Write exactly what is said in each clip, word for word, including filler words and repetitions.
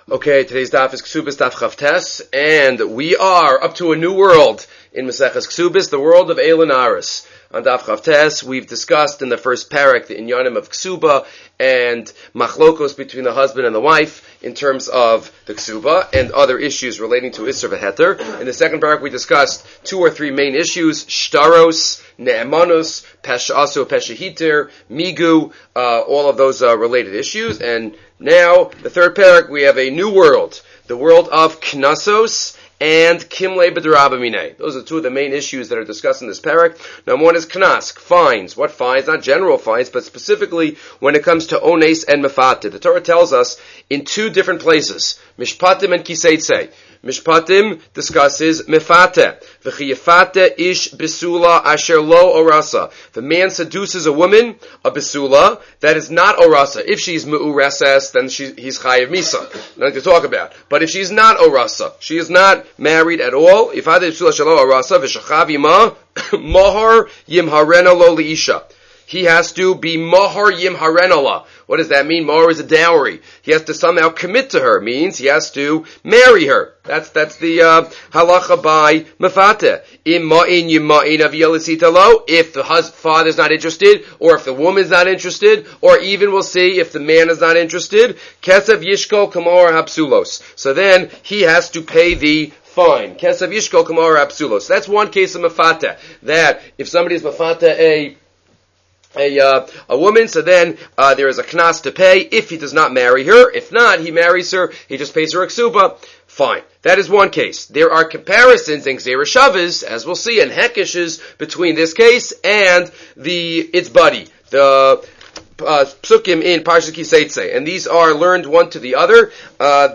Okay, today's daf is Ksubis Daf Chavtes, and we are up to a new world in Maseches Ksubis, the world of Eilan Aris. On Daf Chavtes, we've discussed in the first parak the inyanim of Ksuba and machlokos between the husband and the wife in terms of the Ksuba and other issues relating to Isser v'Heter. In the second parak, we discussed two or three main issues: Shtaros, Ne'emanus, Peshasu, Peshahiter, Migu, uh, all of those uh, related issues. And now, the third parak, we have a new world, the world of Knasos and Kimle B'Derabamine. Those are two of the main issues that are discussed in this parak. Now, one is Knas, fines. What fines? Not general fines, but specifically when it comes to Ones and Mefate. The Torah tells us in two different places, Mishpatim and Kiseitse. Mishpatim discusses Mefate. V'chiyefate ish besula asher lo orasa. If a man seduces a woman, a besula, that is not orasa. If she's me'ureses, then she, he's chayiv misa. Nothing to talk about. But if she's not orasa, she is not married at all, if ade besula shelo orasa, v'shachav ima, mohar yimharena lo liisha. He has to be mohar yimharenala. What does that mean? Mohar is a dowry. He has to somehow commit to her. Means he has to marry her. That's that's the uh, halacha by mefate. Ima'in yima'in aviyalisitalo. If the hus- father's not interested, or if the woman's not interested, or even we'll see if the man is not interested, kesav yishkol kamor hapsulos. So then he has to pay the fine. Kesav yishkol kamor hapsulos. That's one case of mefate. That if somebody is mefate a A, uh, a woman, so then uh, there is a knas to pay if he does not marry her. If not, he marries her, he just pays her a ksuba. Fine. That is one case. There are comparisons in Gzeira Shavas, as we'll see, and hekishes between this case and the its buddy, the uh, psukim in Parshat Kiseitse. And these are learned one to the other uh,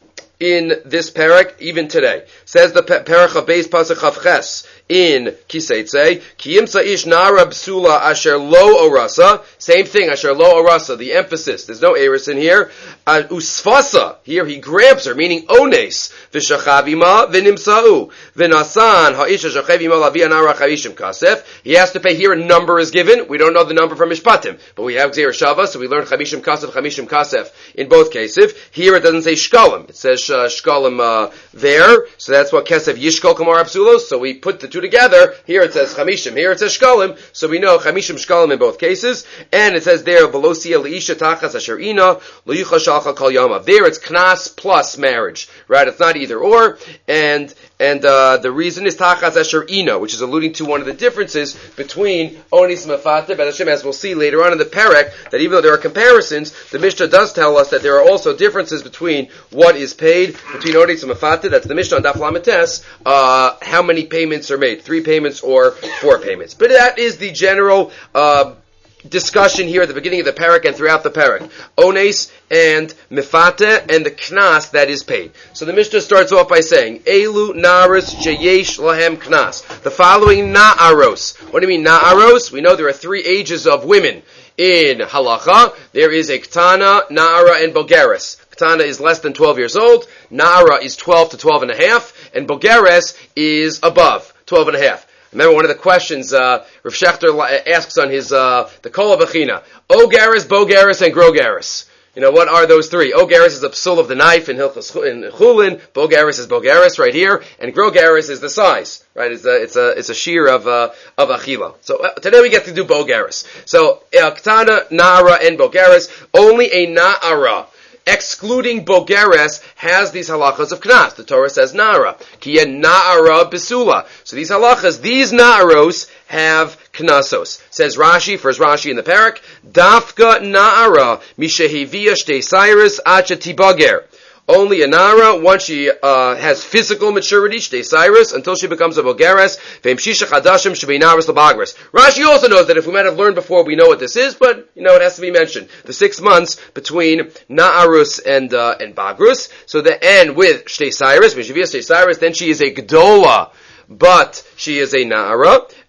in this parak, even today. Says the parak of Beis Pasuk Chavches in Kiseitse, Ki imsa ish nara b'sula asher lo orasa. Same thing, asher lo orasa, the emphasis. There's no eris in here. Uh, usfasa, here he grabs her, meaning ones. V'shachavima v'nimsa'u. V'nasan ha'isha shachavima lavia nara chavishim kasef. He has to pay. Here a number is given. We don't know the number from Mishpatim, but we have Gzeira Shava, so we learn chavishim kasef, chavishim kasef in both cases. Here it doesn't say shkalim. It says uh, shkalim uh, there, so that's what kesef yishkol kamar absulos. So we put the two together. Here it says chamishim, here it says shkalim, so we know chamishim shkalim in both cases. And it says there velosia leisha tachas asher ina lo yucha shalcha kol yama. There it's knas plus marriage, right? It's not either or. And and uh, the reason is tachas asher ina, which is alluding to one of the differences between onis and mefate. But Hashem, as we'll see later on in the parak, that even though there are comparisons, the Mishnah does tell us that there are also differences between what is paid between onis and mefate. That's the Mishnah on Daf Lametes. Uh, how many payments are made? Three payments or four payments. But that is the general uh, discussion here at the beginning of the parak and throughout the parak. Ones and mefate and the knas that is paid. So the Mishnah starts off by saying, Elu naris sheyesh lahem knas. The following na'aros. What do you mean na'aros? We know there are three ages of women in halacha. There is a ktana, na'ara, and bogeres. Ktana is less than twelve years old. Na'ara is twelve to twelve and a half. And bogeres is above twelve and a half. Remember one of the questions uh, Rav Shechter asks on his uh, the Kol Bechina: Ogeres, Bogeres, and Grogeres. You know, what are those three? Ogeres is a psul of the knife in Hilchos in Chulin. Bogeres is Bogeres right here, and Grogeres is the size. Right? It's a it's a it's a shear of uh, of achila. So uh, today we get to do Bogeres. So uh, Ktana, Na'ara, and Bogeres. Only a Na'ara, excluding Bogeres, has these halachas of knas. The Torah says na'ara. Kiya na'ara besula. So these halachas, these na'aros have knasos. Says Rashi, first Rashi in the parak, dafka na'ara mishehivia shtei cyrus acha tibager. Only a nara, once she uh, has physical maturity, shtei cyrus, until she becomes a bogeres, ve'imshisha chadashim shebeinaris labagres. Rashi also knows that if we might have learned before, we know what this is, but, you know, it has to be mentioned. The six months between na'arus and uh, and bagrus, so the end with shtei cyrus, mishivia shtei cyrus, then she is a gdola, but she is a na'ara.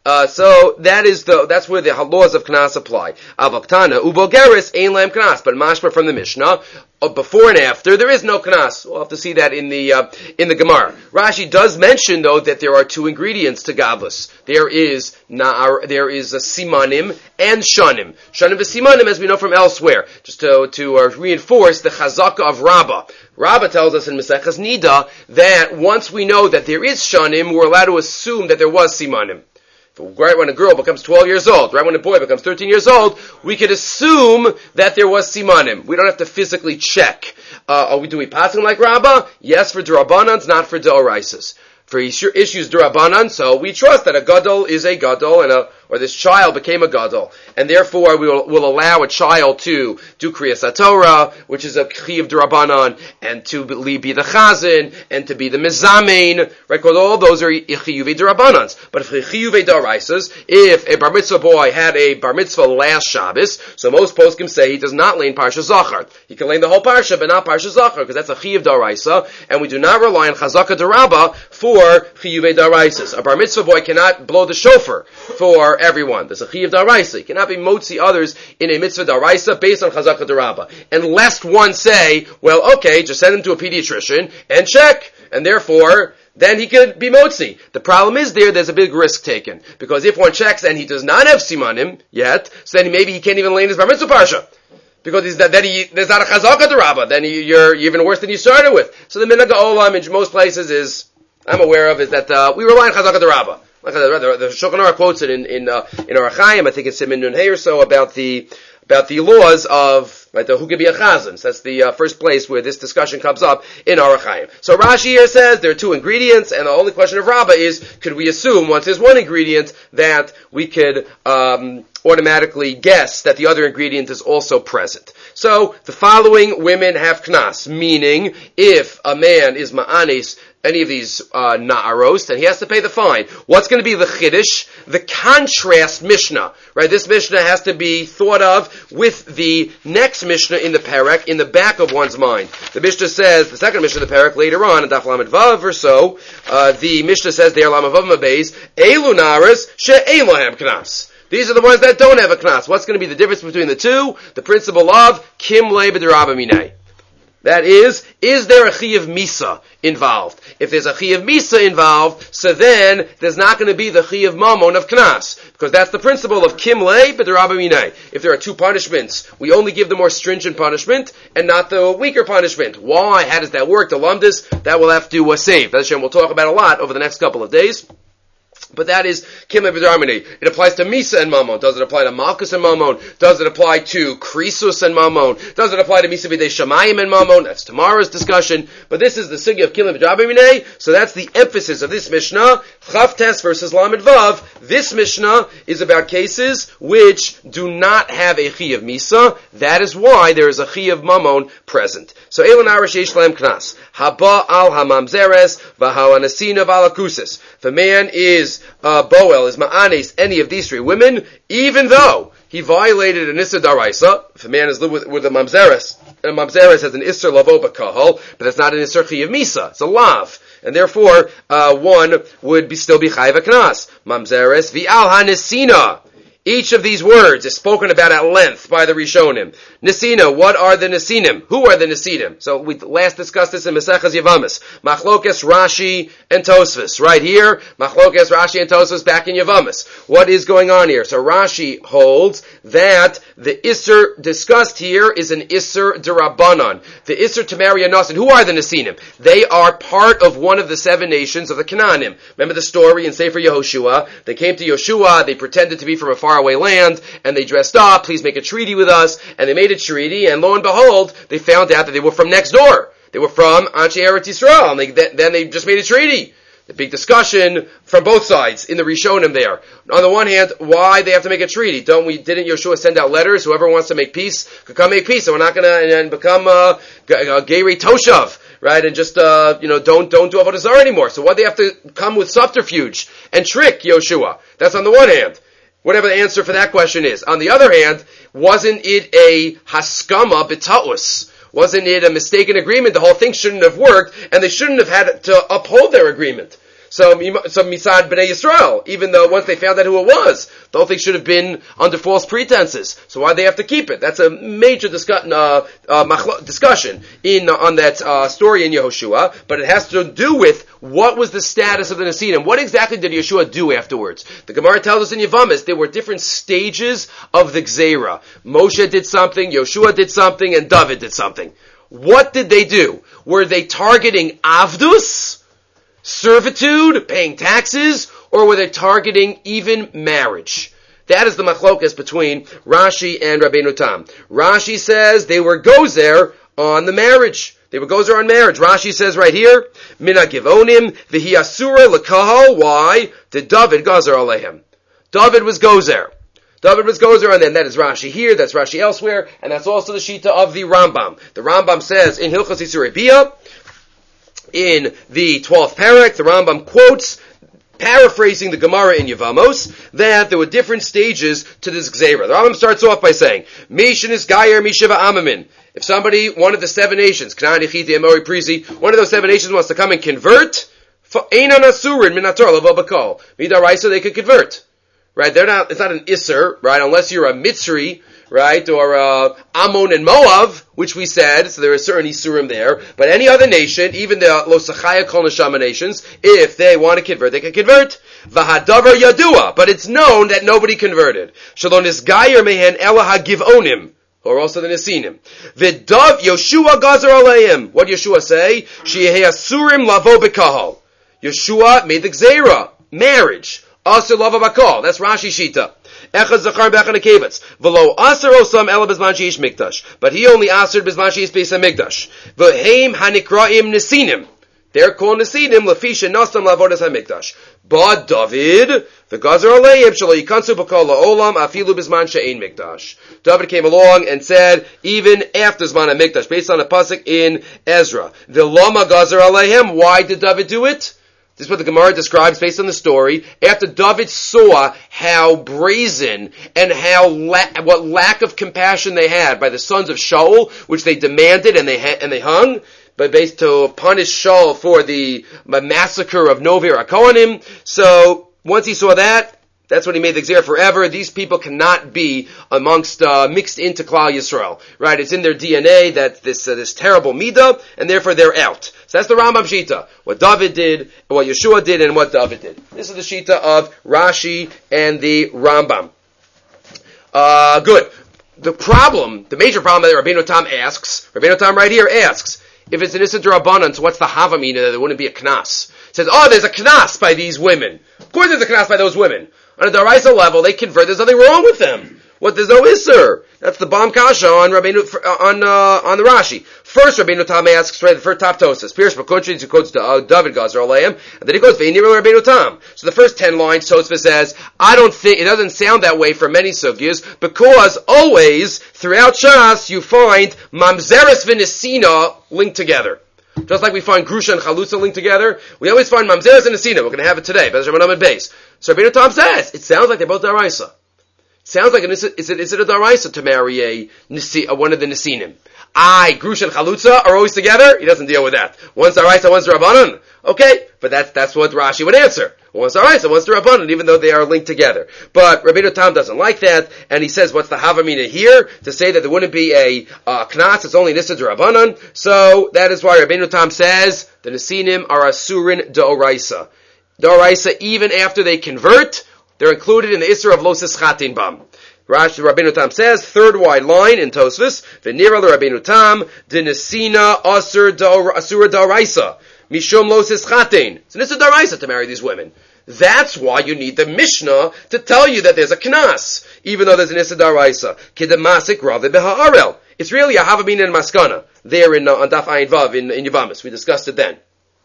Uh, so that is the that's where the laws of Knas apply. Avaktana ubogeris ein lam Knas, but mashma from the Mishnah. Uh, before and after, there is no knas. We'll have to see that in the uh, in the Gemara. Rashi does mention, though, that there are two ingredients to gavus. There is na'ar, there is a simanim and shanim. Shanim v'simanim, as we know from elsewhere. Just to to uh, reinforce the chazaka of Rabbah. Rabbah tells us in Maseches Nida that once we know that there is shanim, we're allowed to assume that there was simanim. Right when a girl becomes twelve years old, right when a boy becomes thirteen years old, we could assume that there was simanim. We don't have to physically check. Uh, are we, do we pass him like Rabbah? Yes, for D'Rabbanans, not for D'Oraises. For issues D'Rabbanan, so we trust that a gadol is a gadol, and a, or this child became a gadol, and therefore we will, will allow a child to do Kriyas HaTorah, which is a Chiv D'Rabbanan, and to be the Chazan, and to be the Mizamein, right? Because all those are Chiyuvei D'Rabbanans. But if Chiyuvei D'Oraisas, if a bar mitzvah boy had a bar mitzvah last Shabbos, so most poskim say he does not lane Parsha Zachar. He can lane the whole Parsha, but not Parsha Zachar, because that's a Chiv D'Oraisa, and we do not rely on Chazaka D'Rabbah for Chiyuvei D'Oraisas. A bar mitzvah boy cannot blow the shofar for everyone. There's a Chiv D'Oraisa. He cannot be motzi others in a mitzvah D'Oraisa based on Chazaka D'Rabbah. And lest one say, well, okay, just send him to a pediatrician and check, and therefore then he could be motzi. The problem is there, there's a big risk taken. Because if one checks and he does not have simanim yet, so then maybe he can't even lay his bar mitzvah parsha. Because he's that, then he, there's not a Chazaka D'Rabbah. Then he, you're even worse than you started with. So the Minhag Olam in most places is, I'm aware of, is that uh, we rely on Chazaka D'Rabbah. Like the, the, the Shulchan Aruch quotes it in in uh, in Orach Chaim, I think it's Siman Nun Hey or so, about the about the laws of right the who could be a chazan. So that's the uh, first place where this discussion comes up in Orach Chaim. So Rashi here says there are two ingredients, and the only question of Rabbah is, could we assume once there's one ingredient that we could um, automatically guess that the other ingredient is also present? So the following women have knas, meaning if a man is ma'anis any of these uh, na'aros, then he has to pay the fine. What's going to be the chiddush? The contrast Mishnah, right? This Mishnah has to be thought of with the next Mishnah in the parak in the back of one's mind. The Mishnah says, the second Mishnah in the parak later on, in Daf Lamed Vav or so, uh, the Mishnah says there, Lamed Vav Mabeis, Elu na'aros she'ein lahem knas. These are the ones that don't have a knas. What's going to be the difference between the two? The principle of kim le b'derabba minei. That is, is there a Chiyav Misa involved? If there's a Chiyav Misa involved, so then there's not going to be the Chiyav Mamon of Knas. Because that's the principle of Kim Le B'derabba Minei. If there are two punishments, we only give the more stringent punishment and not the weaker punishment. Why? How does that work? The Lumdis, that we'll have to uh, save. That's what we'll talk about a lot over the next couple of days. But that is Kim Le B'derabba Minei. It applies to Misa and Mamon. Does it apply to Malchus and Mamon? Does it apply to Krisus and Mamon? Does it apply to Misa B'dei Shamayim and Mamon? That's tomorrow's discussion. But this is the sugya of Kim Le B'derabba Minei. So that's the emphasis of this Mishnah. Chavtes versus Lamed Vav. This Mishnah is about cases which do not have a Chi of Misa. That is why there is a Chi of Mamon present. So Elon Arash Yesh Lahem Knas. Haba al Hamamzeres V'Halanasina V'Alakusis. If a man is uh, Boel, is Ma'anes, any of these three women, even though he violated an Isser Daraisa, if a man is lived with, with a Mamzeres, and a Mamzeres has an Isser Lavo B'Kahal, but that's not an Isser Chi of Misa, it's a Lav. And therefore, uh, one would be still be Chayv Knas. Mamzeres V'al HaNesina. Each of these words is spoken about at length by the Rishonim. Nesina, what are the Nesinim? Who are the Nesinim? So we last discussed this in Maseches Yavamis. Machlokes, Rashi, and Tosfos. Right here, Machlokes, Rashi, and Tosfos back in Yavamis. What is going on here? So Rashi holds that the Isser discussed here is an Isser D'Rabbanan. The Isser to marry a Nasan. Who are the Nesinim? They are part of one of the seven nations of the Canaanim. Remember the story in Sefer Yehoshua? They came to Yoshua, they pretended to be from a far away land, and they dressed up, please make a treaty with us, and they made a treaty, and lo and behold, they found out that they were from next door. They were from Anshe Eretz Yisrael, and they, then they just made a treaty. The big discussion from both sides in the Rishonim there. On the one hand, why they have to make a treaty? Don't we, didn't Yeshua send out letters? Whoever wants to make peace could come make peace, and we're not gonna, and, and become, uh, Geirei Toshav, right? And just, uh, you know, don't, don't do Avodah Zarah anymore. So why do they have to come with subterfuge and trick Yeshua? That's on the one hand. Whatever the answer for that question is. On the other hand, wasn't it a haskama b'ta'us? Wasn't it a mistaken agreement? The whole thing shouldn't have worked, and they shouldn't have had to uphold their agreement. So, so Misad B'nai Yisrael, even though once they found out who it was, the whole thing should have been under false pretenses. So why do they have to keep it? That's a major discuss, uh, uh, discussion in uh, on that uh, story in Yehoshua, but it has to do with what was the status of the Nesinim. What exactly did Yeshua do afterwards? The Gemara tells us in Yevamis there were different stages of the Gzeira. Moshe did something, Yoshua did something, and David did something. What did they do? Were they targeting Avdus, servitude, paying taxes, or were they targeting even marriage? That is the machlokas between Rashi and Rabbeinu Tam. Rashi says they were gozer on the marriage. They were gozer on marriage. Rashi says right here, Mina givonim v'hi asura l'kahal. Why? Did David gozer alehem? David was gozer. David was gozer on them. That is Rashi here, that's Rashi elsewhere, and that's also the Shita of the Rambam. The Rambam says in Hilchos Isurei Bia, in the twelfth parak, the Rambam quotes, paraphrasing the Gemara in Yevamos, that there were different stages to this Gzeira. The Rambam starts off by saying, Mishin is Gayer Mishiva Amamin. If somebody, one of the seven nations, Canaan, Echiti, Amori, Prisi, one of those seven nations wants to come and convert, Einan Asurin Minator Lavo Bakol. Midaraisa, they could convert. Right? They're not, it's not an Isser, right? Unless you're a Mitzri, right? Or uh, Ammon and Moab, which we said, so there are certain Isurim there. But any other nation, even the Losachaya Kol Neshama nations, if they want to convert, they can convert. V'hadavar Yadua, but it's known that nobody converted. Shalon is Gayer Mehen Ela HaGivonim, or also the Nesinim. V'dav Yoshua Gazer Aleim. What did Yeshua say? Sheyehei Asurim Lavo B'Kahal. Yeshua made the Gzeira, marriage. Asur Lavo B'Kahal. That's Rashi Shita. Echad Zachar B'Echan HaKevetz. V'lo Asur Osam Ela B'Zman Sheish Mikdash. But he only Asur B'Zman Sheish Beis HaMikdash. V'heim Hanikraim Nesinim. They're called Nesinim, Lefisha Nasam Lavodas HaMikdash. But David, the Gazer Aleim, Shalo Yikansu B'Kol La'olam, Afilu B'Zman She'ein Mikdash. David came along and said, even after Zman HaMikdash, based on a pasuk in Ezra, the Lama Gazer Aleim, why did David do it? This is what the Gemara describes based on the story. After David saw how brazen and how la- what lack of compassion they had by the sons of Shaul, which they demanded and they ha- and they hung, but based to punish Shaul for the massacre of Novir HaKohanim. So once he saw that, that's when he made the Gzeira forever. These people cannot be amongst, uh, mixed into Klal Yisrael. Right? It's in their D N A that this, uh, this terrible midah, and therefore they're out. So that's the Rambam Shita. What David did, what Yeshua did, and what David did. This is the Shita of Rashi and the Rambam. Uh, good. The problem, the major problem that Rabbeinu Tam asks, Rabbeinu Tam right here asks, if it's an Issa D'Rabbanan, so what's the Havamina that there wouldn't be a Knas? It says, oh, there's a Knas by these women. Of course there's a Knas by those women. On a Daraisa level, they convert, there's nothing wrong with them. What, there's no Isser. That's the Bam Kasha on Rabbeinu, on, uh, on the Rashi. First, Rabbeinu Tam asks, right, the first top Tosas. Pierce Bakutri, who quotes to uh, David Gazer Aleim, and then he goes, Ve'inir Rabbeinu Tam. So the first ten lines, Tosfos says, I don't think, it doesn't sound that way for many sugyas, because always, throughout Shas, you find Mamzeres V'Nesina linked together. Just like we find Grusha and Chalutza linked together, we always find Mamzeres and Nesina. We're going to have it today. But Rabbanan base. So Rabbeinu Tam says, it sounds like they're both Daraisa. It sounds like, an, is, it, is, it, is it a Daraisa to marry a, a one of the Nesinim? I, Grusha and Chalutza are always together? He doesn't deal with that. One's Daraisa, one's Rabbanan. Okay, but that's, that's what Rashi would answer. One's Daraisa, one's Rabbanan, even though they are linked together. But Rabbeinu Tam doesn't like that, and he says, what's the Havamina here? To say that there wouldn't be a uh, Knas, it's only Nissa Rabbanan. So, that is why Rabbeinu Tam says, the Nesinim are Asurin D'Oraisa. D'Oraisa, even after they convert, they're included in the Isser of Los Eschatin Bam. Rashi Rabbeinu Tam says, third wide line in Tosfos, V'nira Rabbeinu Tam, de Nesina Asur Asura D'Oraisa, Mishum Los Eschatin. So it's a D'Oraisa to marry these women. That's why you need the Mishnah to tell you that there's a Knas, even though there's an Issa D'Oraisa. Kidemasik Ravi B'Ha'arel. It's really a Havamina and Maskana, there in, uh, on Daf Ayin Vav in, in Yevamis. We discussed it then.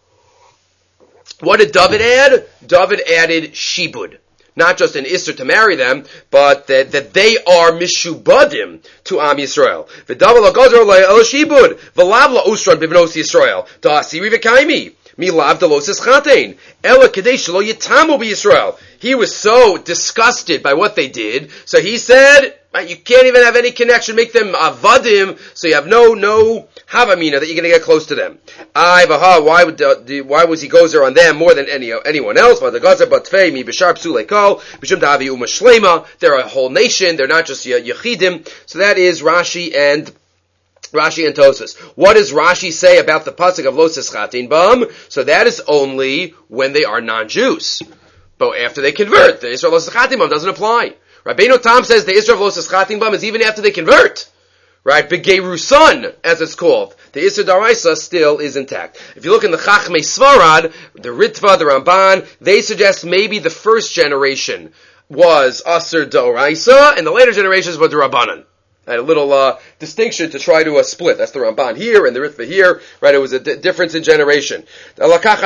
What did David add? David added Shibud. Not just an Isser to marry them, but that, that they are Mishubadim to Am Yisrael. V'davar la'gazar la'el Shibud. V'lav la'usran b'bnos Yisrael. Da'asiri v'kaimi. Milav delos eschatein. Ela kadesh lo yitamu b'Yisrael. He was so disgusted by what they did, so he said, Right? You can't even have any connection, make them avadim, so you have no, no havamina that you're going to get close to them. Ay, vaha, why would, uh, the, why was he goes there on them more than any, anyone else? They're a whole nation, they're not just Yechidim. So that is Rashi and Rashi and Tosas. What does Rashi say about the pasuk of Lo Sischatin Bam? So that is only when they are non-Jews. But after they convert, the Israel Lo Sischatin Bam doesn't apply. Rabbeinu Tam says the Israel Lo Sischatin Bam is even after they convert. Right? Begerusan, as it's called. The Isser Daraisa still is intact. If you look in the Chachmei Svarad, the Ritva, the Ramban, they suggest maybe the first generation was Asr Daraisa, and the later generations were the Rabbanan. Had a little uh, distinction to try to uh, split. That's the Ramban here and the Ritva here. Right? It was a d- difference in generation. The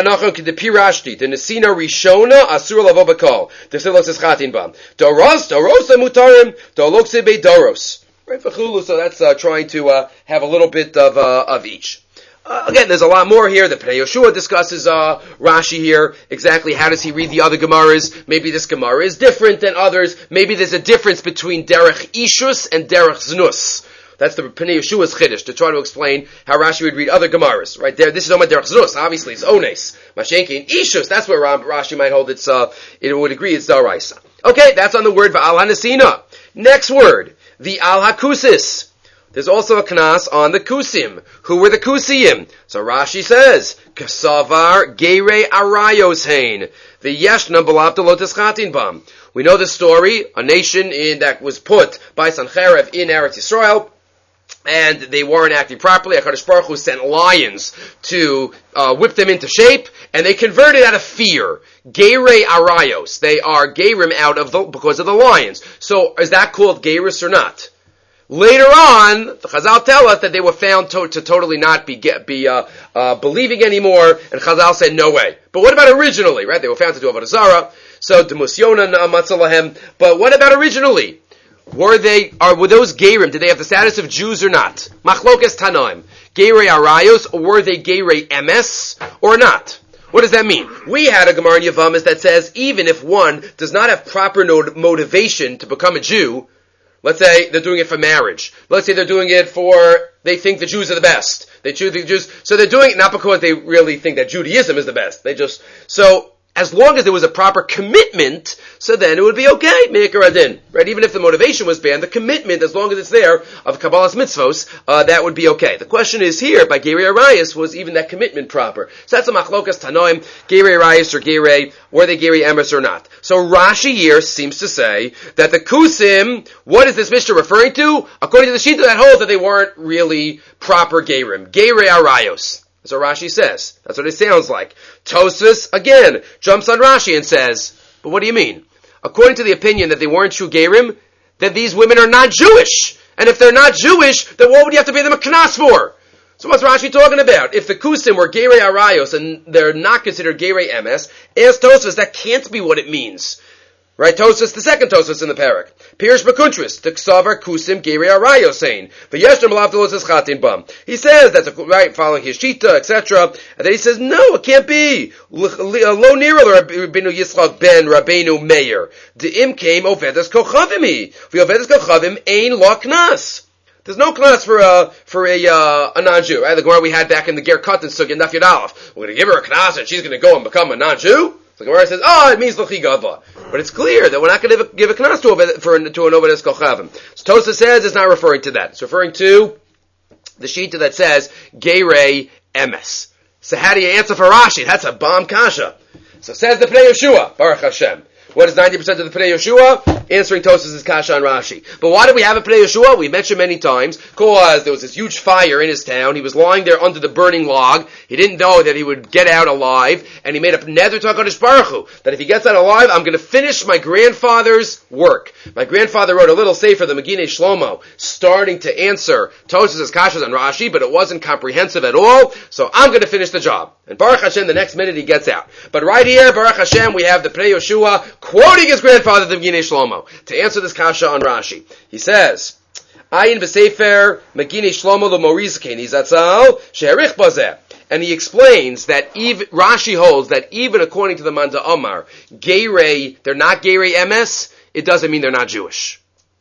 Pirashti, the Nesina Rishona, Asur Lavo Bakal, the Silos Eschatin Bam. Doros, Dorosa Mutarim, Dolokse Be Doros. Right, for Chulu, so that's uh, trying to uh, have a little bit of uh, of each. Uh, again, there's a lot more here. The Pnei Yoshua discusses uh, Rashi here. Exactly how does he read the other Gemaras? Maybe this Gemara is different than others. Maybe there's a difference between Derech Ishus and Derech Znus. That's the Pnei Yeshua's Chiddush, to try to explain how Rashi would read other Gemaras. Right there, this is Omar Derech Znus. Obviously, it's Ones. Mashenki Ishus. That's where Rashi might hold it's. Uh, it would agree it's Daraisa. Okay, that's on the word Va'al Hanasina. Next word. The Al-Hakusis. There's also a knas on the Kusim. Who were the Kusim? So Rashi says, Kasavar Geire Arayos Hain. The Yeshna Balabta Lotus Chatin Bam. We know the story, a nation in, that was put by Sancherev in Eretz Yisrael, and they weren't acting properly. HaKadosh Baruch Hu sent lions to uh, whip them into shape, and they converted out of fear. Geirei Arayos. They are Geirim out of the, because of the lions. So, is that called Geiris or not? Later on, the Chazal tell us that they were found to, to totally not be, be uh, uh, believing anymore, and Chazal said, no way. But what about originally, right? They were found to do Avodah Zarah, so Demus Yonah Matzalahem. But what about originally? Were they, are, were those Geirim, did they have the status of Jews or not? Machlokes Tanaim. Geirei Arayos, or were they Geirei Emes, or not? What does that mean? We had a Gemara in Yavamas that says even if one does not have proper motivation to become a Jew, let's say they're doing it for marriage. Let's say they're doing it for, they think the Jews are the best. They choose the Jews, so they're doing it not because they really think that Judaism is the best. They just, so, as long as there was a proper commitment, so then it would be okay, Me'ikar Adin. Right? Even if the motivation was banned, the commitment, as long as it's there, of Kabbalah's mitzvos, uh, that would be okay. The question is here, by Geirei Arayos, was even that commitment proper? So that's a machlokas tanoim, Geirei Arayos or Geirei, were they Geirei Emes or not? So Rashi here seems to say that the Kusim, what is this Mishnah referring to? According to the Shita, that holds that they weren't really proper Geirim. Geirei Arayos. That's what Rashi says. That's what it sounds like. Tosfos, again, jumps on Rashi and says, but what do you mean? According to the opinion that they weren't true Gerim, then these women are not Jewish. And if they're not Jewish, then what would you have to pay them a knas for? So what's Rashi talking about? If the Kusim were Geirei Arayos and they're not considered Geirei Emes, ask Tosfos, that can't be what it means. Right, Tosfos, the second Tosfos in the parak. Pirish Bekuntris, the Ksavar Kusim Geirei Arayos saying, V'yeshtem Lavdalos Chatin Bam. He says that's a, right, following his Shita, et cetera. And then he says, no, it can't be. Lo Nira Rabbeinu Yitzchak ben Rabbeinu Meir. De'im came Ovedas Kochavimi. V'Ovedas Kochavim ein lo knas. There's no class for a for a uh, a non-Jew. Right? The Gemara we had back in the Ger Katan Sugya Daf Yud Aleph. We're going to give her a class and she's going to go and become a non-Jew. So the Gemara says, oh, it means l'chi gava. But it's clear that we're not going to give a knas to, a, for, to an Ovedes Kochavim. So Tosfos says it's not referring to that. It's referring to the Shita that says, Geirei Emes. So how do you answer for Rashi? That's a bomb kasha. So says the Pnei Yeshua, Baruch Hashem. What is ninety percent of the Pnei Yeshua? Answering Tosfos' kasha on Rashi. But why do we have a Pnei Yeshua? We mentioned many times, because there was this huge fire in his town. He was lying there under the burning log. He didn't know that he would get out alive, and he made a neder to HaKadosh Baruch Hu, that if he gets out alive, I'm going to finish my grandfather's work. My grandfather wrote a little sefer, the Meginei Shlomo, starting to answer Tosfos' kashas on Rashi, but it wasn't comprehensive at all, so I'm going to finish the job. And Baruch Hashem, the next minute he gets out. But right here, Baruch Hashem, we have the Pnei Yeshua quoting his grandfather, the Meginei Shlomo, to answer this kasha on Rashi. He says, Ayin v'sefer Meginei Shlomo l'Moriz Keni Zatzal she'erich bazeh. And he explains that even, Rashi holds that even according to the Manda Omar, Geirei, they're not Geirei Emes, it doesn't mean they're not Jewish.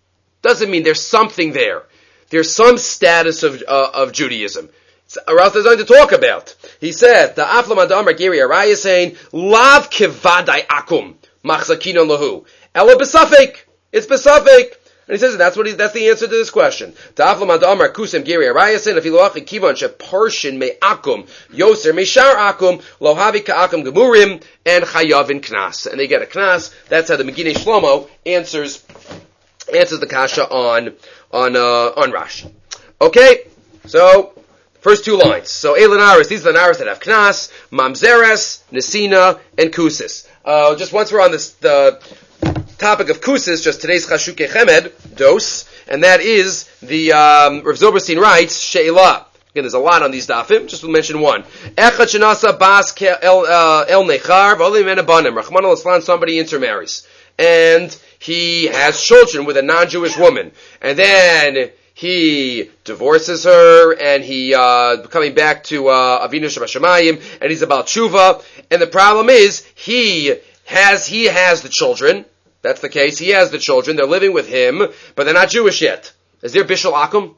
doesn't mean there's something there. There's some status of uh, of Judaism. Or else there's nothing to talk about. He says, the Aflam Adamar Giri Araya saying, Lav kivadai akum, machzakino lahu. Ela besafik. It's besafik. And he says that's what he, that's the answer to this question. The Aflam Adamar Kusem Giri Araya saying, if you loach kivan she parshin me akum, yoser me shar akum, lohavi ka akum gemurim, and chayavin knas. And they get a knas. That's how the Megillah Shlomo answers, answers the kasha on, on, uh, on Rashi. Okay? So, first two lines. So, Eilan Aris, these are the Aris that have Knas, Mamzeres, Nesina, and Kusis. Uh, just once we're on this, the topic of Kusis, just today's Chashuke Chemed, dose, and that is the, um, Rav Zilberstein writes, She'ilah. Again, there's a lot on these dafim, just to mention one. Echad Shenasa Bas El, uh, El Nechar, V'olim Enabanim, Rachman al-Islam, somebody intermarries. And he has children with a non-Jewish woman. And then, he divorces her, and he, uh, coming back to, uh, Avinu Shabashamayim, and he's about tshuva, and the problem is, he has, he has the children, that's the case, he has the children, they're living with him, but they're not Jewish yet. Is there Bishul Akum?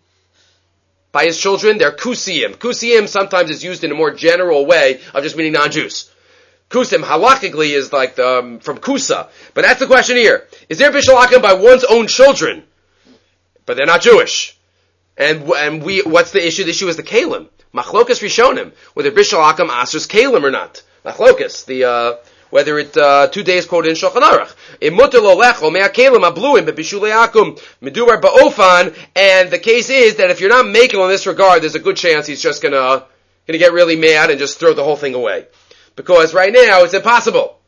By his children, they're Kusiyim. Kusiyim sometimes is used in a more general way of just meaning non-Jews. Kusim, halachically, is like the, um, from Kusa. But that's the question here. Is there Bishul Akum by one's own children? But they're not Jewish. And and we, what's the issue? The issue is the Kalim. Machlokas Rishonim. Whether Bishul Akum asers Kalim or not. Machlokas. The, uh, whether it, uh, two days quoted in Shulchan Aruch. Imuter lo lecho mea Kalim abluim bebishulei Akum medubar ba'ofan. And the case is that if you're not making in this regard, there's a good chance he's just gonna, gonna get really mad and just throw the whole thing away. Because right now, it's impossible.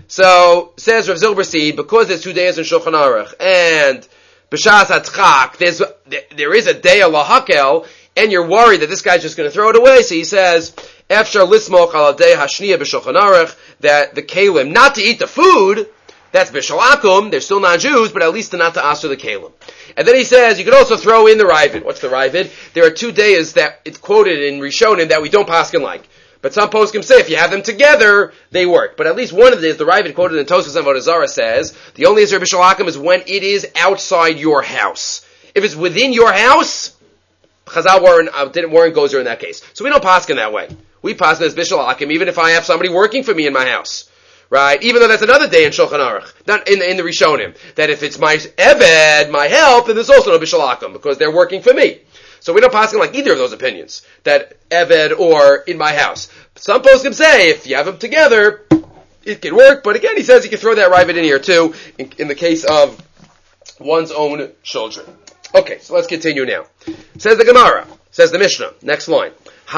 So, says Rav Zilberstein, because there's two days in Shulchan Aruch, and B'shas HaTchak, there's, there is a day of Lahakel, and you're worried that this guy's just going to throw it away. So he says, Efshar Lismoch Al Day Hashniya B'Shulchan Aruch, that the Kalim, not to eat the food, that's Bishul Akum, they're still non-Jews, but at least not to aser the Kalim. And then he says, you could also throw in the Ravid. What's the Ravid? There are two days that it's quoted in Rishonim that we don't paskin like. But some poskim say if you have them together, they work. But at least one of the days, the Ravid quoted in Tosfos and Avodah Zarah says, the only Isser Bishul Akum is when it is outside your house. If it's within your house, Chazal Warren, uh, didn't Warren Gozer in that case. So we don't paskin that way. We paskin as Bishul Akum even if I have somebody working for me in my house. Right? Even though that's another day in Shulchan Aruch. Not in, in the Rishonim. That if it's my Eved, my help, then there's also no Bishul Akum because they're working for me. So we don't pass like either of those opinions, that Eved or in my house. Some poskim say if you have them together, it can work. But again, he says you can throw that Ravid in here too, in, in the case of one's own children. Okay, so let's continue now. Says the Gemara, says the Mishnah, next line.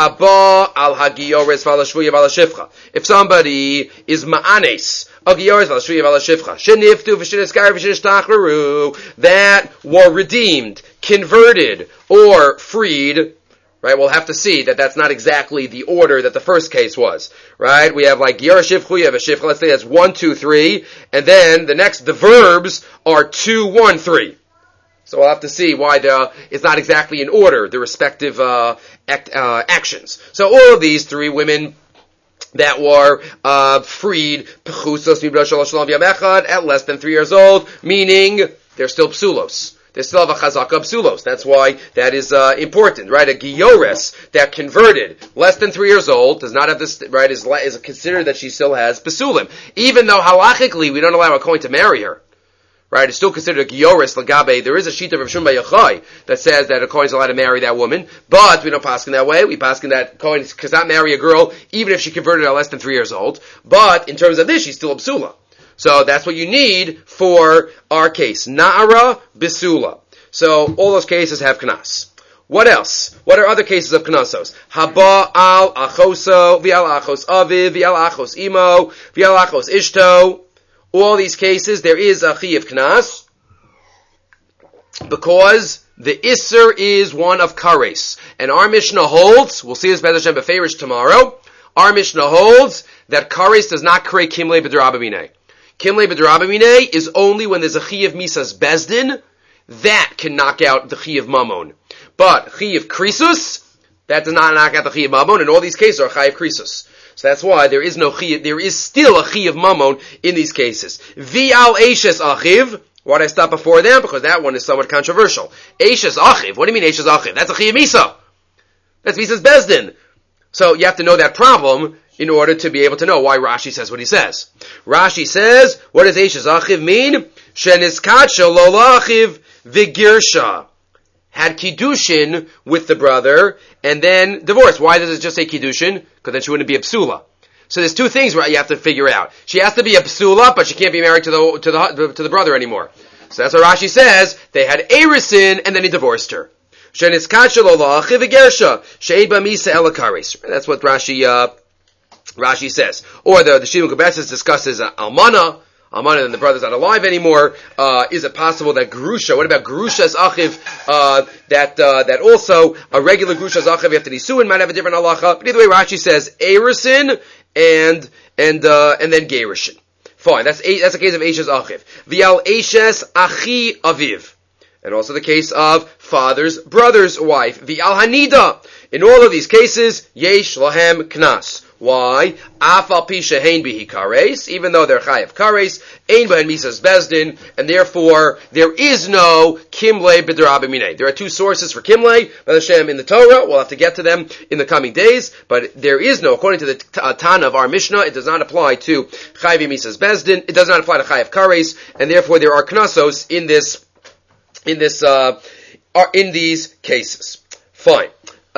Haba al hagiyores v'alashvuya v'alashivcha. If somebody is ma'anes, agiyores v'alashvuya v'alashivcha, sheniftu v'sheneskar v'sheneshtachleru, that were redeemed, converted, or freed, right? We'll have to see that that's not exactly the order that the first case was, right? We have like giyar shivchu, you have a shivcha, let's say that's one, two, three, and then the next, the verbs are two, one, three. So we'll have to see why the, it's not exactly in order, the respective uh, act, uh, actions. So all of these three women that were uh, freed at less than three years old, meaning they're still psulos. They still have a chazaka of psulos. That's why that is uh, important, right? A giyores that converted less than three years old does not have this, right? Is, is considered that she still has psulim, even though halachically we don't allow a kohen to marry her. Right, it's still considered a gioris lagabe. There is a sheet of Rav Shimon Bar Yochai that says that a kohen is allowed to marry that woman, but we don't paskin that way. We paskin that kohen cannot marry a girl even if she converted at less than three years old. But in terms of this, she's still a psula. So that's what you need for our case. Na'ara bisula. So all those cases have knas. What else? What are other cases of knasos? Haba al achoso, v'al achos aviv, v'al achos imo, v'al achos ishto. All these cases, there is a chi of knas, because the isser is one of kares. And our Mishnah holds, we'll see this Be'ez Hashem beferish tomorrow, our Mishnah holds that kares does not create kimle b'drabamine. Kimle b'drabamine is only when there's a chi of misas bezdin, that can knock out the chi of mammon. But chi of krisus, that does not knock out the chi of mammon, and all these cases are chi of krisus. So that's why there is no chi, there is still a chi of mammon in these cases. V'al eishes achiv, Why did I stop before them? Because that one is somewhat controversial. Eishes Achiv. What do you mean Eishes Achiv? That's a Chiyuv Misa. That's Misa's Bezdin. So you have to know that problem in order to be able to know why Rashi says what he says. Rashi says, what does Eishes Achiv mean? Sheniskacha lo lachiv v'girsha. Had Kiddushin with the brother, and then divorced. Why does it just say Kiddushin? Because then she wouldn't be a psula. So there's two things right you have to figure out. She has to be a psula, but she can't be married to the to the to the brother anymore. So that's what Rashi says. They had Erisin, and then he divorced her. That's what Rashi uh, Rashi says. Or the the Shimon Kubetzis discusses uh, Almana. Almana and the brother's not alive anymore. Uh, is it possible that Gerusha, what about Gerusha's Achiv, uh, that, uh, that also a regular Gerusha's Achiv after Nisuin might have a different halacha? But either way, Rashi says Erisin and, and, uh, and then Gerishin. Fine. That's, that's the case of Eishes Achiv. Vial Eishes Achi Aviv. And also the case of father's brother's wife. Vial Hanida. In all of these cases, Yesh Lahem Knas. Why? Afal pisha hein bihi kares, even though they're chayav kares, ein b'hen misas bezdin, and therefore there is no kimle b'derabim minei. There are two sources for kimle, Hashem in the Torah. We'll have to get to them in the coming days, but there is no, according to the uh, Tana of our Mishnah, it does not apply to chayav misas bezdin. It does not apply to chayav kares, and therefore there are knasos in this, in this, uh, are in these cases. Fine.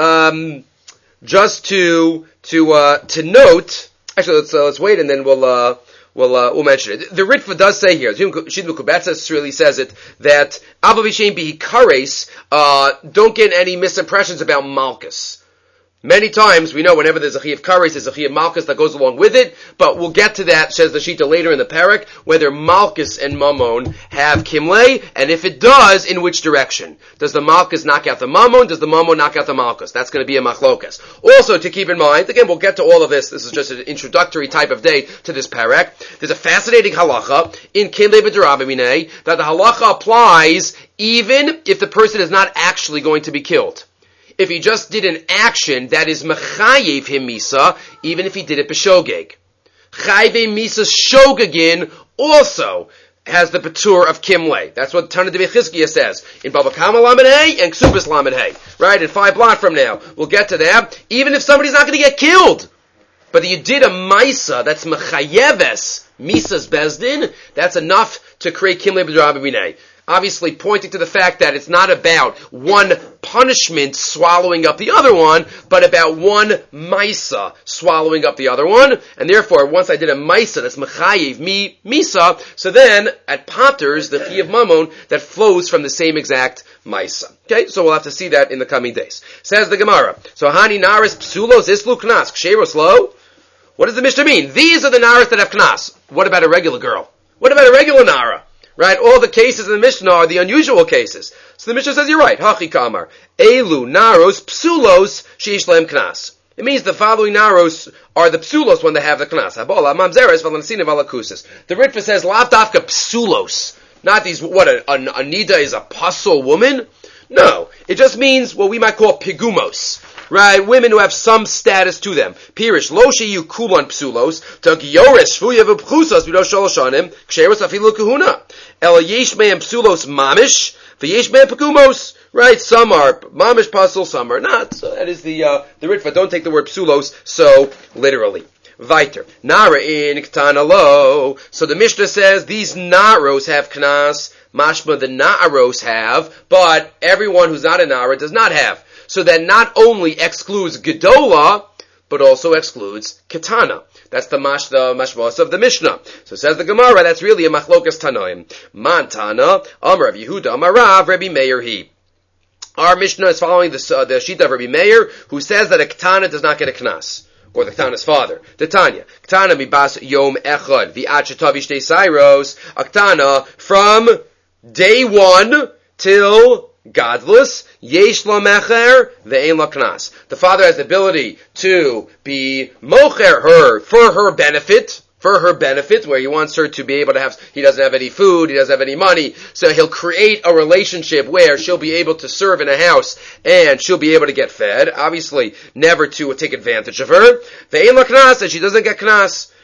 Um, just to to uh, to note, actually, let's uh, let's wait and then we'll uh, we'll uh, we'll mention it. The Ritva does say here, Shimon Kubetzis really says it, that Ava Vishem Bihi Kares, uh don't get any misimpressions about Malchus. Many times, we know whenever there's a Chiyuv Kares, there's a Chiyuv Malchus that goes along with it, but we'll get to that, says the Shita later in the parak, whether Malchus and Mammon have Kimle, and if it does, in which direction? Does the Malchus knock out the Mammon? Does the Mammon knock out the Malchus? That's going to be a Machlokas. Also, to keep in mind, again, we'll get to all of this, this is just an introductory type of day to this parak, there's a fascinating halacha in Kimle B'Derabimine, that the halacha applies even if the person is not actually going to be killed. If he just did an action that is mechayev him misa, even if he did it b'shogeg. Chayve misa shogegin also has the patur of kimle. That's what Tana de Bechizkiya says in Baba Kama Lamed Hey and Ksubas Lamed Hey. Right, in five blot from now. We'll get to that. Even if somebody's not going to get killed, but you did a misa that's mechayeves misa's bezdin, that's enough to create kimle b'drabinei. Obviously pointing to the fact that it's not about one punishment swallowing up the other one, but about one Maisa swallowing up the other one. And therefore, once I did a Maisa that's Mechayiv mi Misa, so then at Potters, the Chiyuv Mammon that flows from the same exact Maisa. Okay, so we'll have to see that in the coming days. Says the Gemara. So Hani Naris Psulos Islu Knas Ksheros Lo. What does the Mishnah mean? These are the Naras that have Knas. What about a regular girl? What about a regular Nara? Right, all the cases in the Mishnah are the unusual cases. So the Mishnah says, you're right. Hachi kamar. Elu naros psulos sheish lehem knas. It means the following naros are the psulos when they have the knas. Habola mamzeres valansina valakusis. The Ritva says, lav dafka psulos. Not these, what, a, a, a nida is a puzzle woman? No. It just means what we might call pigumos. Right, women who have some status to them. Pirish, lo sheyu kulan psulos, to giyoresh shvuya v'pchusos v'do sholoshanim, ksheros afilu kahuna. El yesh me'em psulos mamish, v'yesh me'em pigumos. Right, some are mamish puzzle, some are not. So that is the, uh, the Ritva. Don't take the word psulos so literally. Viter. Nara in ktana lo. So the Mishnah says these naros have knas, mashma the na'aros have, but everyone who's not a nara does not have. So that not only excludes Gedola, but also excludes Ketana. That's the mash, the mashmos of the Mishnah. So says the Gemara, that's really a machlokas tanoim. Mantana, Amar of Yehuda, Amarav, Rabbi Meir he. Our Mishnah is following the, uh, the Shita of Rabbi Meir, who says that a Ketana does not get a Knas. Or the Ketana's father. The Tanya. Ketana mibas yom echad, v'at shetav ishtei sairos. A Ketana from day one till godless, yesh la mecher, ve'en la knas. The father has the ability to be mocher her for her benefit, for her benefit, where he wants her to be able to have, he doesn't have any food, he doesn't have any money, so he'll create a relationship where she'll be able to serve in a house, and she'll be able to get fed, obviously never to take advantage of her. Ve'en la knas, and she doesn't get knas.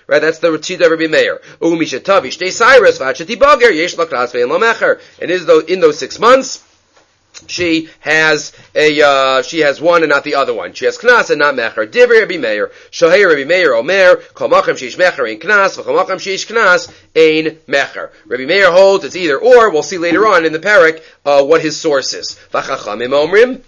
Right, that's the Rechita of Rabbi Meir. U'mishatavi shtei Cyrus v'achati bager yesh la knas ve'en lo mecher. And is though in those six months, she has a uh, she has one and not the other one. She has knas and not mecher. Divrei Rabbi Meir, shohei Rabbi Meir omer, kol machem sheish mecher ein knas, v'kol machem sheish knas ein mecher. Rabbi Meir holds it's either or. We'll see later on in the parak uh, what his source is. V'chachamim omrim.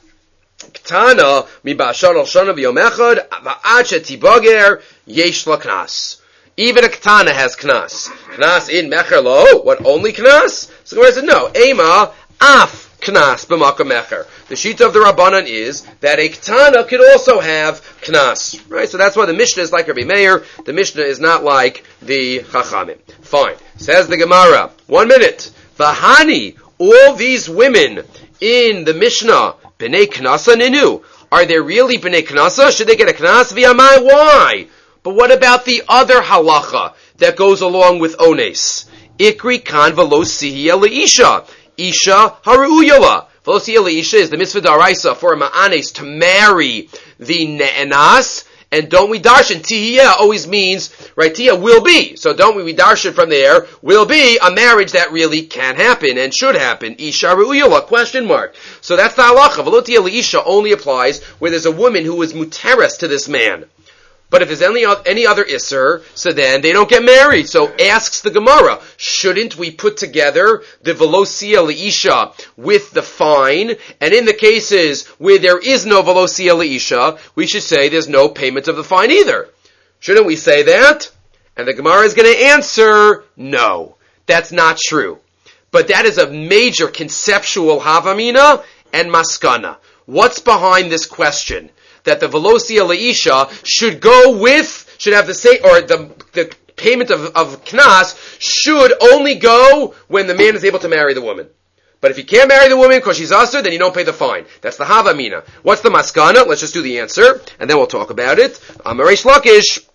Ktana mi ba'ashar al shana v'yom echad va'ad shetibager yesh la knas. Even a ktana has knas. Knas in mecher lo. What, only knas? So the Gemara said no. Ema af knas b'makom mecher. The shita of the Rabbanan is that a ktana could also have knas. Right? So that's why the Mishnah is like Rabbi Meir. The Mishnah is not like the Chachamim. Fine. Says the Gemara. One minute. V'hani, all these women in the Mishnah, b'nei knasa ninu. Are they really b'nei knasa? Should they get a knas? V'yamai, why? But what about the other halacha that goes along with ones? Ikri kan v'lo sihiyah le'isha. Isha haru'uyala. V'lo sihiyah le'isha is the mitzvah daraisa for a ma'anes to marry the ne'enas. And don't we darshan? Tihiyah always means, right, tihiyah will be. So don't we, we darshan from there, will be a marriage that really can happen and should happen. Isha ru'uyala, question mark. So that's the halacha. V'lo tihiyah le'isha only applies where there's a woman who is muteres to this man. But if there's any, any other isser, so then they don't get married. So asks the Gemara, shouldn't we put together the velosia leisha with the fine? And in the cases where there is no velosia leisha, we should say there's no payment of the fine either. Shouldn't we say that? And the Gemara is going to answer, no, that's not true. But that is a major conceptual havamina and maskana. What's behind this question? That the velosia leisha should go with, should have the same, or the the payment of, of knas should only go when the man is able to marry the woman. But if you can't marry the woman because she's usher, then you don't pay the fine. That's the havamina. What's the maskana? Let's just do the answer, and then we'll talk about it. Amaresh Lakish,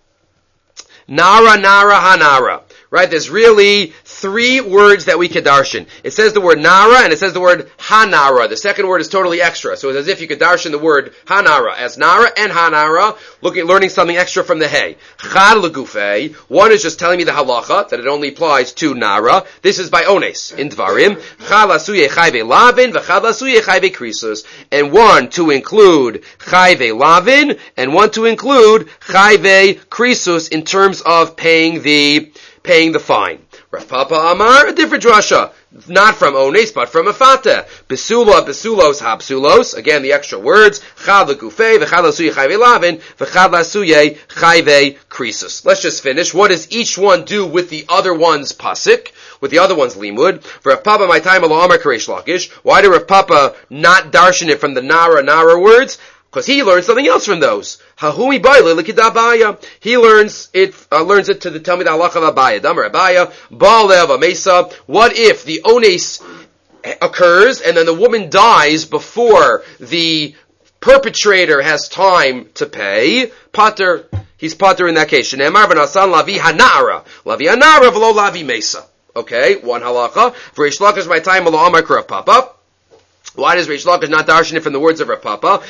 nara nara hanara. Right? There's really three words that we could darshan. It says the word nara and it says the word hanara. The second word is totally extra. So it's as if you could darshan the word hanara as nara and hanara, looking, learning something extra from the hey. Chad legufei. One is just telling me the halacha, that it only applies to nara. This is by ones, in dvarim. Chad lasuye chayve lavin, v'chad lasuye chayve krisus. And one to include chayve lavin, and one to include chayve krisus in terms of paying the paying the fine. Rav Papa Amar, a different drasha. Not from ones, but from afata. Besula, besulos, habsulos. Again, the extra words. Chad legufei, v'chad lasuye chayve lavin, v'chad lasuye chayve krisus. Let's just finish. What does each one do with the other one's pasik? With the other one's limud? For Rav Papa, my time, Alo Amar Karesh Lakish. Why did Rav Papa not darshan it from the nara, nara words? Because he learns something else from those. Hahumi baile likidabaya. He learns it, uh, learns it to the Talmid halacha of Abaya. Damar Abaya, Baalev Amesa. What if the ones occurs and then the woman dies before the perpetrator has time to pay? Pater, he's pater in that case. Shneimar v'nasan lavi hanara. Lavi hanara v'lo lavi mesa. Okay, one halacha. For Reish Lakish my time, Alo Amar Rav Papa. Why does Reish Lakish not darshan it from the words of Rav Papa?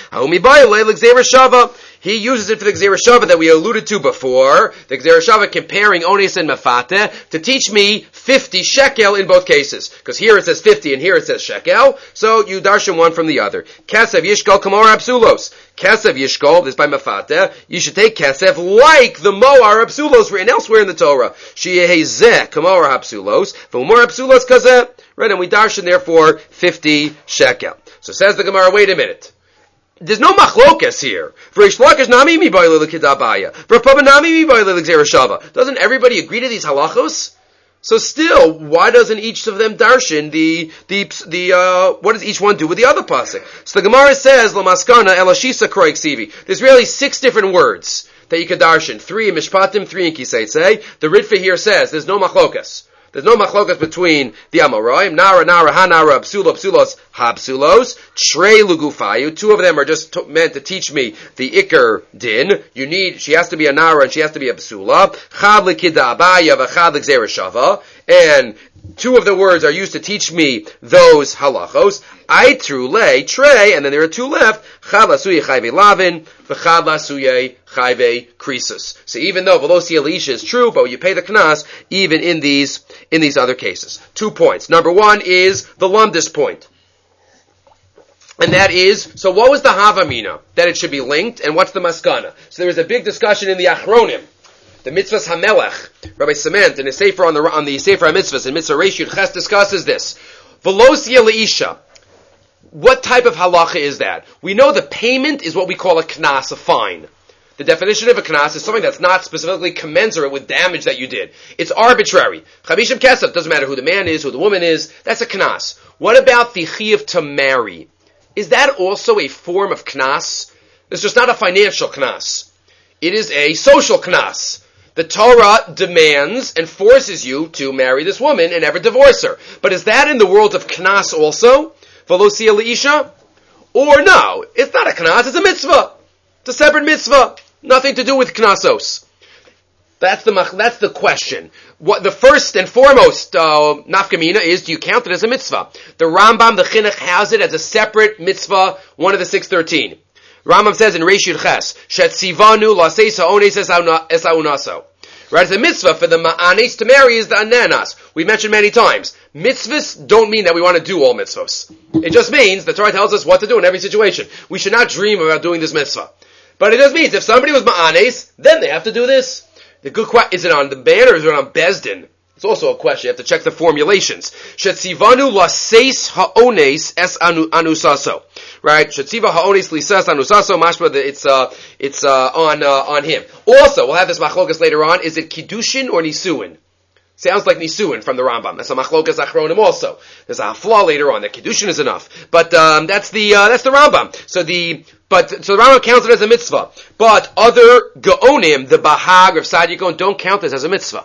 He uses it for the Gzeira Shava that we alluded to before. The Gzeira Shava comparing ones and mafate to teach me fifty shekel in both cases. Because here it says fifty and here it says shekel. So you darshan one from the other. Kesev Yishkol Kamor Absulos. Kesev Yishkol, this is by mafate. You should take Kesev like the Moar Absulos written elsewhere in the Torah. Sheyehezeh Kamor Absulos. V'umor Absulos Kazeh. Right, and we darshan therefore fifty shekel. So says the Gemara, wait a minute. There's no machlokas here. For Reish Lakish nami mi ba'ile l'kidabaya. For Papa nami mi ba'ile l'gzeira shava. Doesn't everybody agree to these halachos? So still, why doesn't each of them darshan the, the, the, uh, what does each one do with the other pasuk? So the Gemara says, Lamaskana elashisa kroik sivi. There's really six different words that you could darshan. Three in Mishpatim, three in Kiseitzei. The Ritva here says, there's no machlokas. There's no machlokas between the Amoraim, Nara, Nara, Hanara, Absulo, Absulos, Habsulos, Trei Lugufayu. Two of them are just t- meant to teach me the Iker Din. You need, she has to be a Nara and she has to be a Absula. Chad Likida Abaya, V'chad L'Gzeira Shava. And two of the words are used to teach me those halachos. Aitru le tre, and then there are two left. Chad lasuye chayve lavin, v'chad lasuye chayve krisus. So even though velosi elisha is true, but you pay the knas even in these in these other cases. Two points. Number one is the lumdis point. And that is, so what was the havamina? That it should be linked, and what's the maskana? So there was a big discussion in the Achronim. The Mitzvahs HaMelech, Rabbi Sement, in his Sefer on the, on the Sefer HaMitzvahs, in Mitzvah Reish Yud Ches discusses this. Velosia leisha. What type of halacha is that? We know the payment is what we call a knas, a fine. The definition of a knas is something that's not specifically commensurate with damage that you did. It's arbitrary. Chavishim kesef, doesn't matter who the man is, who the woman is, that's a knas. What about the chiyuv to marry? Is that also a form of knas? It's just not a financial knas. It is a social knas. The Torah demands and forces you to marry this woman and never divorce her. But is that in the world of knas also? Velosia leisha? Or no, it's not a knas, it's a mitzvah. It's a separate mitzvah. Nothing to do with knasos. That's the that's the question. What the first and foremost uh, nafkamina is: do you count it as a mitzvah? The Rambam, the Chinuch, has it as a separate mitzvah. One of the six thirteen. Rambam says in Reish Yud Ches, "Shetzivanu laseis haones es haunaso." Right, it's a mitzvah for the ma'anes to marry is the ananas. We mentioned many times. Mitzvahs don't mean that we want to do all mitzvahs. It just means the Torah tells us what to do in every situation. We should not dream about doing this mitzvah. But it just means if somebody was ma'anes, then they have to do this. The good question, is it on the ban or is it on Bezdin? It's also a question. You have to check the formulations. Shetzivanu laseis haones es anusaso. Right? Shetziva haones lisas anusaso. Mashma, it's, uh, it's, uh, on, uh, on him. Also, we'll have this machlokas later on. Is it kiddushin or nisuin? Sounds like nisuin from the Rambam. That's a machlokas achronim also. There's a flaw later on that kiddushin is enough. But, um, that's the, uh, that's the Rambam. So the, But, so the Rambam counts it as a mitzvah. But other Gaonim, the Bahag or Sadikon, don't count this as a mitzvah.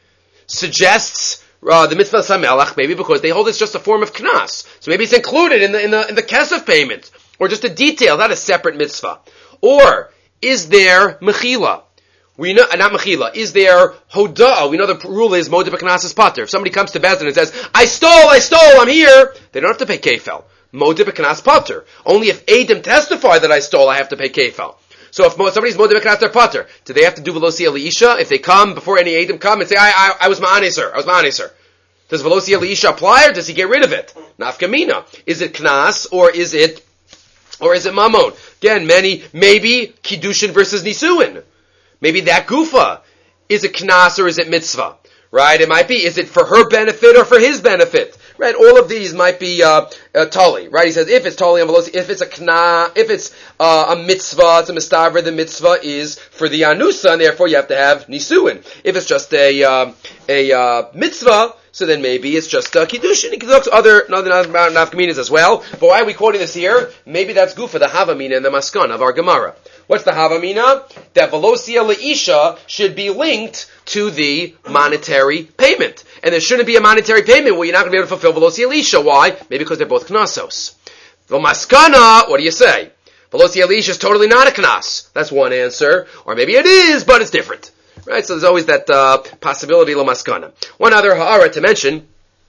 Suggests, uh, the mitzvah Samelach, maybe because they hold it's just a form of knas. So maybe it's included in the, in the, in the kesef payment. Or just a detail, not a separate mitzvah. Or, is there mechila? We know, not mechila, is there hoda'ah? We know the rule is modeh b'knas is pater. If somebody comes to Bezdin and says, I stole, I stole, I'm here, they don't have to pay kefel. Modeh b'knas pater. Only if Adam testify that I stole, I have to pay kefel. So if somebody's modeh b'knas they're pater, do they have to do velosi eliisha? If they come before any Adam come and say, I, I, I was ma'aneser, I was ma'aneser. Does velosi eliisha apply or does he get rid of it? Nafkamina. Is it knas or is it, or is it mamon? Again, many, maybe kiddushin versus nisuin. Maybe that gufa. Is it knas or is it mitzvah? Right? It might be, is it for her benefit or for his benefit? Right? All of these might be, uh, uh tali. Right? He says, if it's tali on velosi, if it's a kna, if it's, uh, a mitzvah, it's a mistaver, the mitzvah is for the anusa, and therefore you have to have nisuin. If it's just a, uh, a, uh, mitzvah, so then maybe it's just uh, kiddushin. It looks other, other nafkaminas as well. But why are we quoting this here? Maybe that's good for the havamina and the maskan of our Gemara. What's the havamina? That velosia leisha should be linked to the monetary payment. And there shouldn't be a monetary payment where you're not going to be able to fulfill velosia leisha. Why? Maybe because they're both knasos. The maskana, what do you say? Velosia leisha is totally not a knas. That's one answer. Or maybe it is, but it's different. Right? So there's always that uh, possibility, la maskana. One other ha'ara to mention,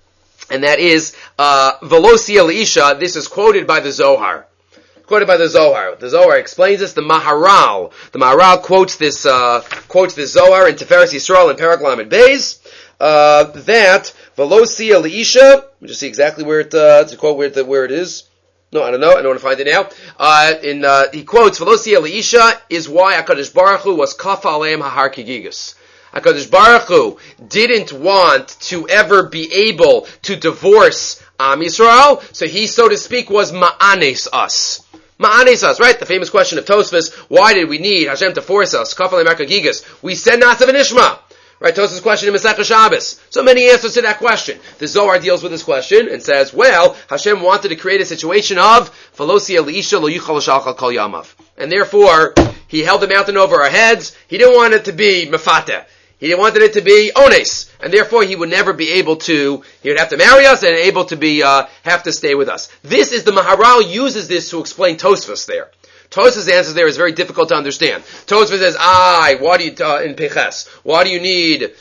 and that is uh, velosia leisha. This is quoted by the Zohar. Quoted by the Zohar. The Zohar explains this. The Maharal. The Maharal quotes this uh, quotes this Zohar in Tiferes Yisrael and Perek Lamed Beis. Uh, that velosia leisha. Let me just see exactly where it uh, to quote where it, where it is. No, I don't know. I don't want to find it now. Uh, in, uh, he quotes, Velosia Leisha is why HaKadosh Baruch Hu was Kafa Aleim Hahar Kigigus. HaKadosh Baruch Hu didn't want to ever be able to divorce Am Yisrael, so he, so to speak, was Ma'anes us. Ma'anes us, right? The famous question of Tosfos, why did we need Hashem to force us? Kafa Aleim Hahar Kigigus. We said Nasav and Ishma. Right, Tosfos' question in Masechah Shabbos. So many answers to that question. The Zohar deals with this question and says, well, Hashem wanted to create a situation of Velosia Leisha Lo Yuchal Shalchal Kol Yamav. And therefore, he held the mountain over our heads. He didn't want it to be Mefateh. He wanted it to be Ones. And therefore, he would never be able to, he would have to marry us and able to be, uh, have to stay with us. This is, the Maharal uses this to explain Tosfos there. Tosfos' answer there is very difficult to understand. Tosfos says, "I, why do you uh, in Peches? Why do you need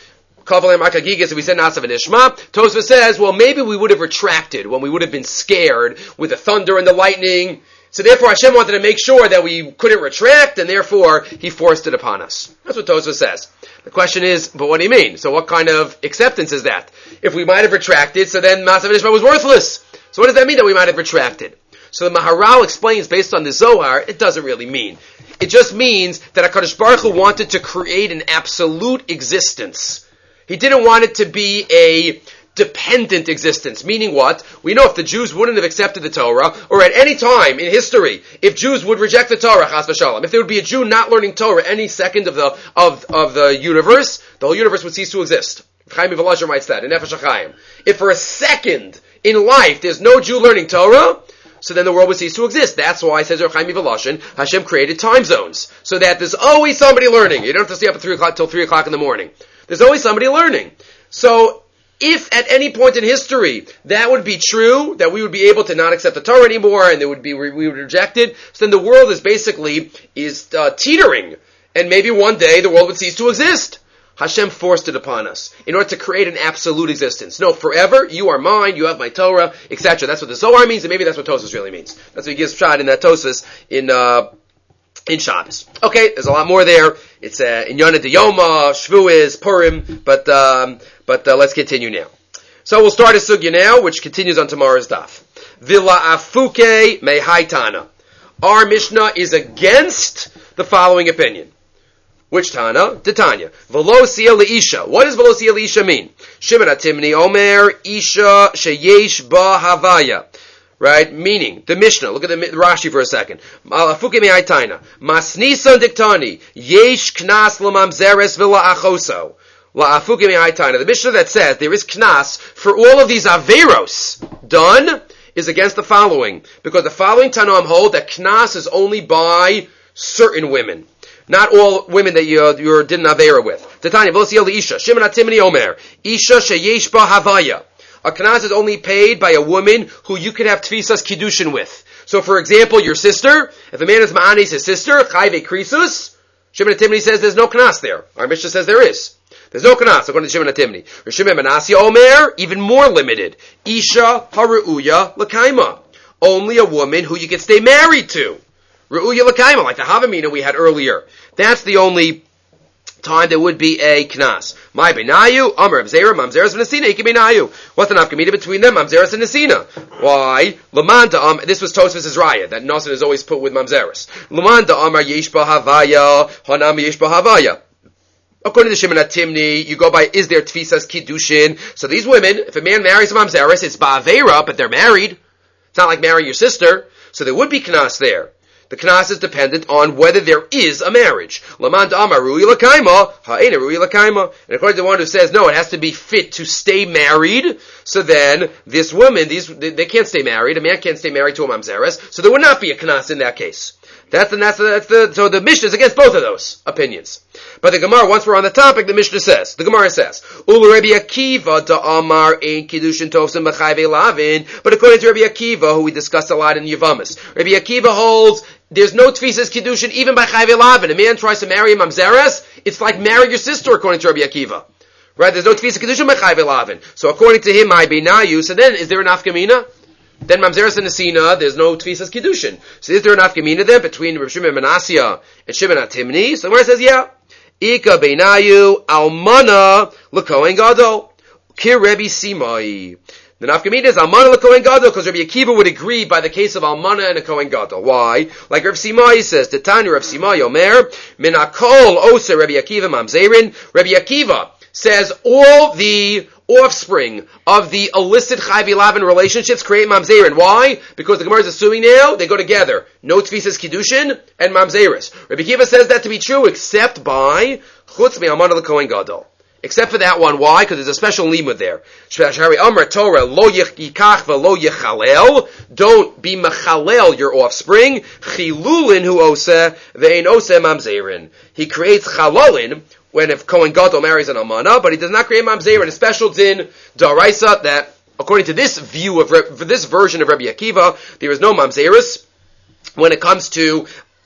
Kavalem Akagigas, if we said Nasav and Ishma, Tosfos says, well, maybe we would have retracted when we would have been scared with the thunder and the lightning. So therefore Hashem wanted to make sure that we couldn't retract, and therefore He forced it upon us. That's what Tosfos says. The question is, but what do you mean? So what kind of acceptance is that? If we might have retracted, so then Nasav and Ishma was worthless. So what does that mean that we might have retracted? So the Maharal explains, based on the Zohar, it doesn't really mean. It just means that HaKadosh Baruch Hu wanted to create an absolute existence. He didn't want it to be a dependent existence. Meaning what? We know if the Jews wouldn't have accepted the Torah, or at any time in history, if Jews would reject the Torah, chas v'shalom, if there would be a Jew not learning Torah any second of the of of the universe, the whole universe would cease to exist. Chaim Volozher writes that in Nefesh HaChaim. If for a second in life there's no Jew learning Torah, so then the world would cease to exist. That's why, says Rav Chaim Volozhin, Hashem created time zones, so that there's always somebody learning. You don't have to stay up at three o'clock till three o'clock in the morning. There's always somebody learning. So, if at any point in history that would be true, that we would be able to not accept the Torah anymore, and there would be we would reject it, so then the world is basically is uh, teetering, and maybe one day the world would cease to exist. Hashem forced it upon us in order to create an absolute existence. No, forever, you are mine, you have my Torah, et cetera. That's what the Zohar means, and maybe that's what Tosfos really means. That's what he gives shot in that Tosfos in uh, in Shabbos. Okay, there's a lot more there. It's uh, in Yonah D'Yoma, Shvuos, Purim, but um, but uh, let's continue now. So we'll start a sugya now, which continues on tomorrow's daf. Vila afuke mehaitana. Our Mishnah is against the following opinion. Which Tana? The Tanya. Velosia leisha. What does velosia leisha mean? Shimon Atimni Omer Isha sheyesh ba havaya. Right? Meaning, the Mishnah. Look at the Rashi for a second. Alafuke me'aitaina. Masnisan diktani. Yesh knas lamamzeres vila achoso. La'afuke me'aitaina. The Mishnah that says there is knas for all of these averos done is against the following. Because the following Tanaim hold that knas is only by certain women. Not all women that you, you did an Avera with. Tanya, V'losiyel Isha, Shimon Atimni Omer, Isha sheyesh ba havaya. A knas is only paid by a woman who you could have tfisas kiddushin with. So for example, your sister, if a man is ma'anis his sister, chayve krisus, Shimon Atimni says there's no knas there. Our Mishnah says there is. There's no knas, according to Shimon Atimni. Shimon Manasya Omer, even more limited. Isha haru'uya l'kaima. Only a woman who you can stay married to. Ru'uya l'kaima, like the Havamina we had earlier. That's the only time there would be a knas. My benayu, Amr Zera, Mamzeres and Nesina, Iki benayu. What's the nafkamina between them? Mamzeres and Nesina. Why? Lamanda, um, this was Tosfos' raya, that Nasan is always put with Mamzeres. Lamanda, Amr Yeshba Havaya, Hanam Yeshba Havaya. According to Shimon Atimni, you go by, is there tfisas kiddushin? So these women, if a man marries a Mamzeres, it's ba'avera, but they're married. It's not like marrying your sister. So there would be knas there. The knas is dependent on whether there is a marriage. Laman da'amar ru'i l'kaima, ha'ena ru'i l'kaima. And according to the one who says, no, it has to be fit to stay married, so then this woman, these they, they can't stay married, a man can't stay married to a mamzeres, so there would not be a knas in that case. That's the, that's the, that's the, so the Mishnah is against both of those opinions. But the Gemara, once we're on the topic, the Mishnah says, the Gemara says, Ulu Rabbi Akiva da'amar ein kiddushin tovsim b'chayve lavin. But according to Rabbi Akiva, who we discussed a lot in Yavamas, Rabbi Akiva holds, there's no tfisas kiddushin even by chayve lavin. A man tries to marry a mamzeres, it's like marry your sister according to Rabbi Akiva. Right? There's no tfisas kiddushin by chayve lavin. So according to him, my benayu, so then is there an afkamina? Then Mamzeres and Nesina, there's no Tfisas Kiddushin. So is there an Afkamina then between Rav Shimon ben Asya and Shimon Atimni? So the Gemara says, yeah. Ika beinayu almana l'kohen gadol. Kir Rebbe Simai. The Nafkamina is almana l'kohen gadol, because Rabbi Akiva would agree by the case of almana and a kohen gadol. Why? Like Rav Simai says, Titani Rav Simai Omer, min hakol ose Rabbi Akiva mamzerin. Rabbi Akiva says all the offspring of the illicit Chayv Lavin relationships create Mamzerin. Why? Because the Gemara is assuming now they go together. No Tfisas Kiddushin and Mamzeris. Rabbi Akiva says that to be true except by Chutz Me'amana L'Kohen Gadol. Except for that one. Why? Because there's a special limud there. Shari Amar Torah Lo Yikach V'Lo Yichalel. Don't be Mechalel your offspring. Chilulin Hu Oseh Ve'ein Oseh Mamzerin. He creates Chalalin when if Kohen Gadol marries an Almana, but he does not create Mamzer, and a special din, Daraisa, that according to this view of, for this version of Rabbi Akiva, there is no Mamzeris when it comes to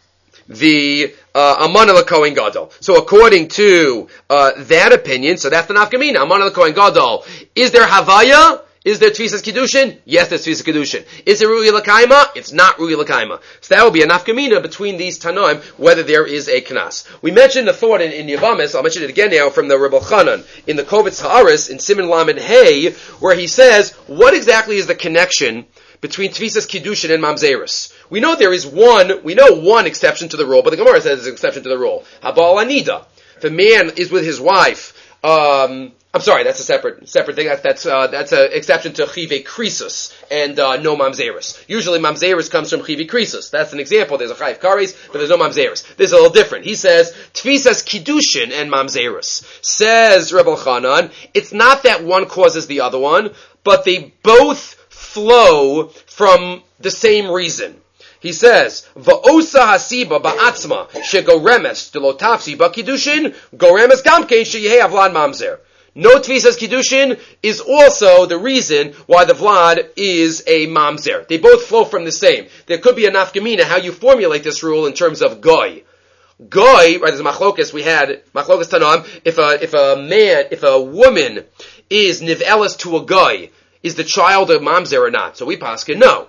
the uh, Amana L'Kohen Gadol. So according to uh, that opinion, so that's the nafkamina, Amana L'Kohen Gadol. Is there Havaya? Is there Tfisas Kiddushin? Yes, there's Tfisas Kiddushin. Is there Ru'i L'Kaima? It's not Ru'i L'Kaima. So that will be a nafkamina between these Tanoim, whether there is a Knas. We mentioned the thought in, in Yavamis, I'll mention it again now, from the Rebbe Chanan, in the Kovetz Haaretz, in Siman Lamed Hey, where he says, what exactly is the connection between Tfisas Kiddushin and Mamzeris? We know there is one, we know one exception to the rule, but the Gemara says there's an exception to the rule. Habal Anida. If a man is with his wife, um, I'm sorry, that's a separate separate thing. That's that's uh, that's an exception to chive krisus and uh, no mamzeris. Usually mamzeris comes from chive krisus. That's an example. There's a chayiv kares, but there's no mamzeris. This is a little different. He says tfisas kiddushin and mamzeris. Says Rebbe Chanan, it's not that one causes the other one, but they both flow from the same reason. He says, "Va'osa hasiba ba'atzma shegoremes delotafsi ba'kiddushin goremes gamkein sheyeh avlan mamzer." No Tfisas Kiddushin is also the reason why the Vlad is a Mamzer. They both flow from the same. There could be a nafkamina, how you formulate this rule in terms of Goy. Goy, right, there's a machlokas, we had, machlokas Tanam, if a, if a man, if a woman is Niv'elas to a Goy, is the child a Mamzer or not? So we paskin, no.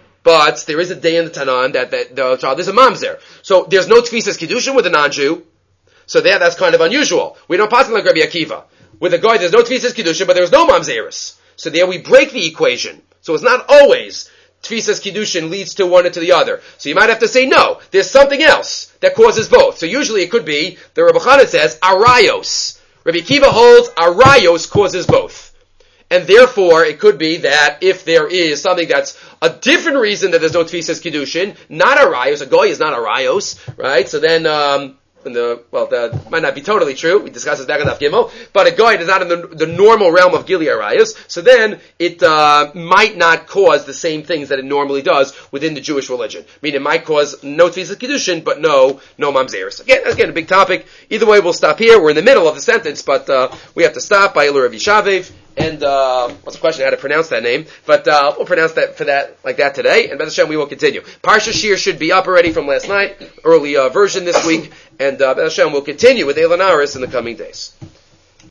But there is a day in the Tanam that, that the child is a Mamzer. So there's no Tfisas Kiddushin with a non-Jew. So there, that's kind of unusual. We don't paskin like Rabbi Akiva. With a guy, there's no Tfisas Kiddushin, but there's no Mamzeris. So there we break the equation. So it's not always Tfisas Kiddushin leads to one or to the other. So you might have to say, no, there's something else that causes both. So usually it could be, the Rebbe Chanan says, Arayos. Rabbi Akiva holds, Arayos causes both. And therefore, it could be that if there is something that's a different reason that there's no Tfisas Kiddushin, not Arayos, a goy is not Arayos, right? So then, um, And the, well, that might not be totally true. We discussed this back on Daf Gimel. But a guy is not in the, the normal realm of Gili Arayos. So then it uh, might not cause the same things that it normally does within the Jewish religion. I mean, it might cause no Tfisas Kiddushin, but no no Mamzeris. Again, again, a big topic. Either way, we'll stop here. We're in the middle of the sentence, but uh, we have to stop by Elur Rav Yishavev. And uh, what's the question? How to pronounce that name? But uh, we'll pronounce that for that like that today. And B'ez Hashem, we will continue. Parsha Shir should be up already from last night, early uh, version this week. And uh, B'ez Hashem, we'll continue with Eilan Aris in the coming days.